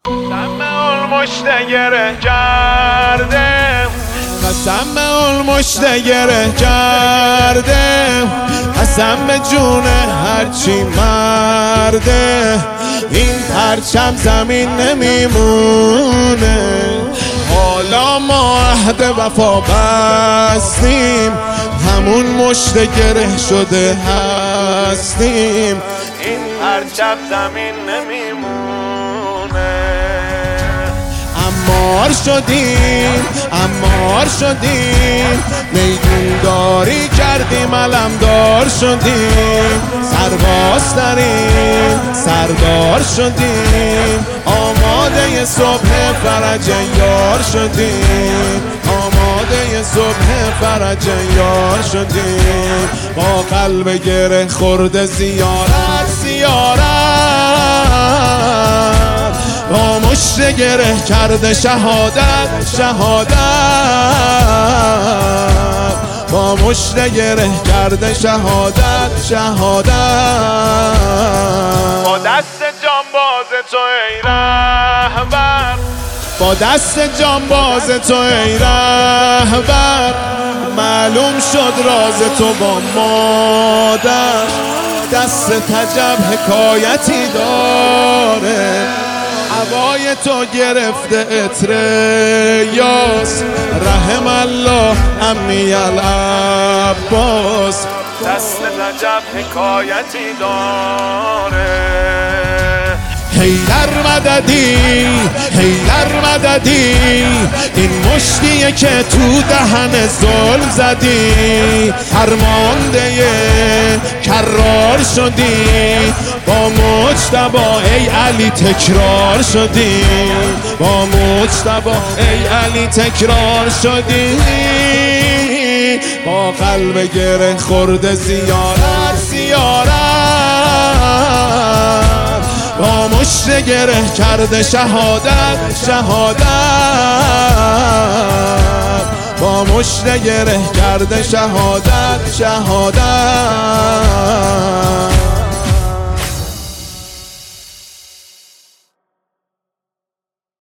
قسم اون مشت گره کردم، قسم اون مشت گره کردم، قسم به جون هرچی مرده، این پرچم زمین نمیمونه. حالا ما عهد وفا بستیم، همون مشت گره شده هستیم، این پرچم زمین نمیمونه. امار شدیم، امار شدیم، میدون داری کردیم، علمدار شدیم، سرباز داریم، سردار شدیم، آماده صبح فرج یار شدیم، آماده صبح فرج یار شدیم. با قلب گره خورده زیارت زیارت، با مشت گره کرده شهادت شهادت، با مشت گره کرده شهادت شهادت. با دست جانباز تو ای رهبر، با دست جانباز تو ای رهبر، معلوم شد راز تو با مادر. دست عجب حکایتی داره، هوای تو گرفته عطر یاس، رحم الله عمی العباس. دست عجب حکایتی داره. حیدر مددی، حیدر مددی، این مشتیه که تو دهن ظلم زدی، فرمانده کرار شدی، با مجتبی ای علی تکرار شدی، با مجتبی ای علی تکرار شدی. با قلب گره خورده زیارت زیارت، با مشت گره کرده شهادت شهادت، با مشت گره کرده شهادت شهادت.